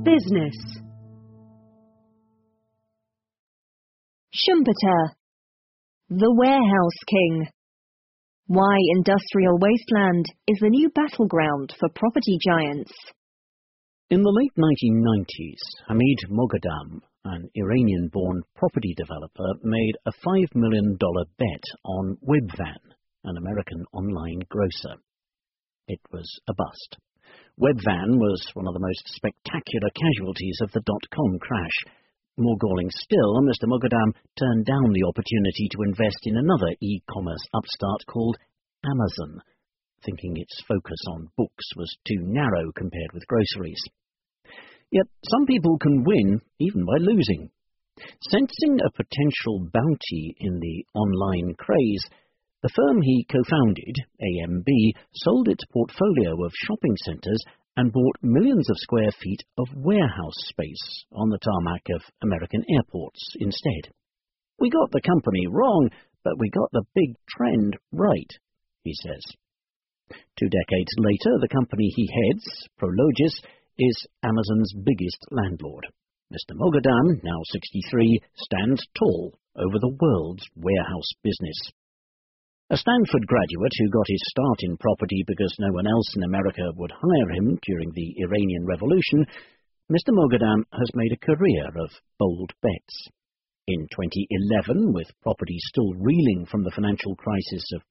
Business. Schumpeter, the warehouse king. Why industrial wasteland is the new battleground for property giants. In the late 1990s, Hamid Moghadam, an Iranian-born property developer, made a $5 million bet on Webvan, an American online grocer. It was a bust. Webvan was one of the most spectacular casualties of the dot-com crash. More galling still, Mr. Moghadam turned down the opportunity to invest in another e-commerce upstart called Amazon, thinking its focus on books was too narrow compared with groceries. Yet some people can win even by losing. Sensing a potential bounty in the online craze, the firm he co-founded, AMB, sold its portfolio of shopping centres and bought millions of square feet of warehouse space on the tarmac of American airports instead. "We got the company wrong, but we got the big trend right," he says. 2 decades later, the company he heads, Prologis, is Amazon's biggest landlord. Mr. Moghadam, now 63, stands tall over the world's warehouse business. A Stanford graduate who got his start in property because no one else in America would hire him during the Iranian Revolution, Mr. Moghadam has made a career of bold bets. In 2011, with property still reeling from the financial crisis of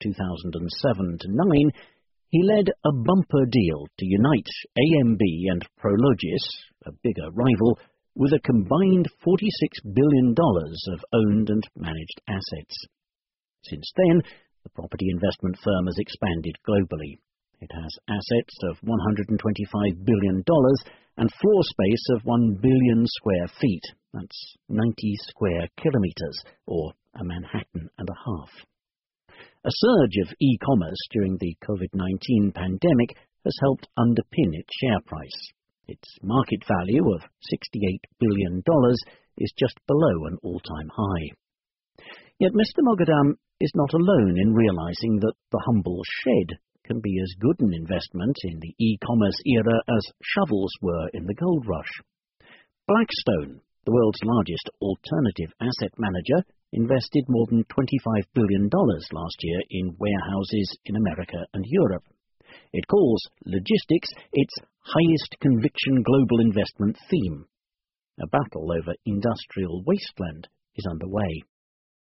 2007-09, he led a bumper deal to unite AMB and Prologis, a bigger rival, with a combined $46 billion of owned and managed assets. Since then, the property investment firm has expanded globally. It has assets of $125 billion and floor space of 1 billion square feet. That's 90 square kilometers, or a Manhattan and a half. A surge of e-commerce during the COVID-19 pandemic has helped underpin its share price. Its market value of $68 billion is just below an all-time high. Yet Mr. Moghadam is not alone in realizing that the humble shed can be as good an investment in the e-commerce era as shovels were in the gold rush. Blackstone, the world's largest alternative asset manager, invested more than $25 billion last year in warehouses in America and Europe. It calls logistics its highest conviction global investment theme. A battle over industrial wasteland is underway.